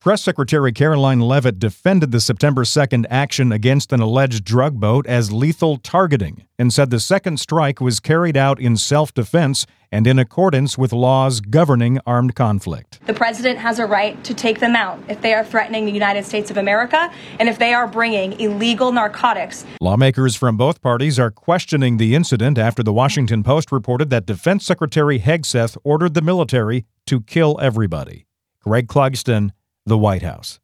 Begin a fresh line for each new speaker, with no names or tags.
Press Secretary Caroline Leavitt defended the September 2nd action against an alleged drug boat as lethal targeting and said the second strike was carried out in self-defense and in accordance with laws governing armed conflict.
The president has a right to take them out if they are threatening the United States of America and if they are bringing illegal narcotics.
Lawmakers from both parties are questioning the incident after the Washington Post reported that Defense Secretary Hegseth ordered the military to kill everybody. Greg Clugston, the White House.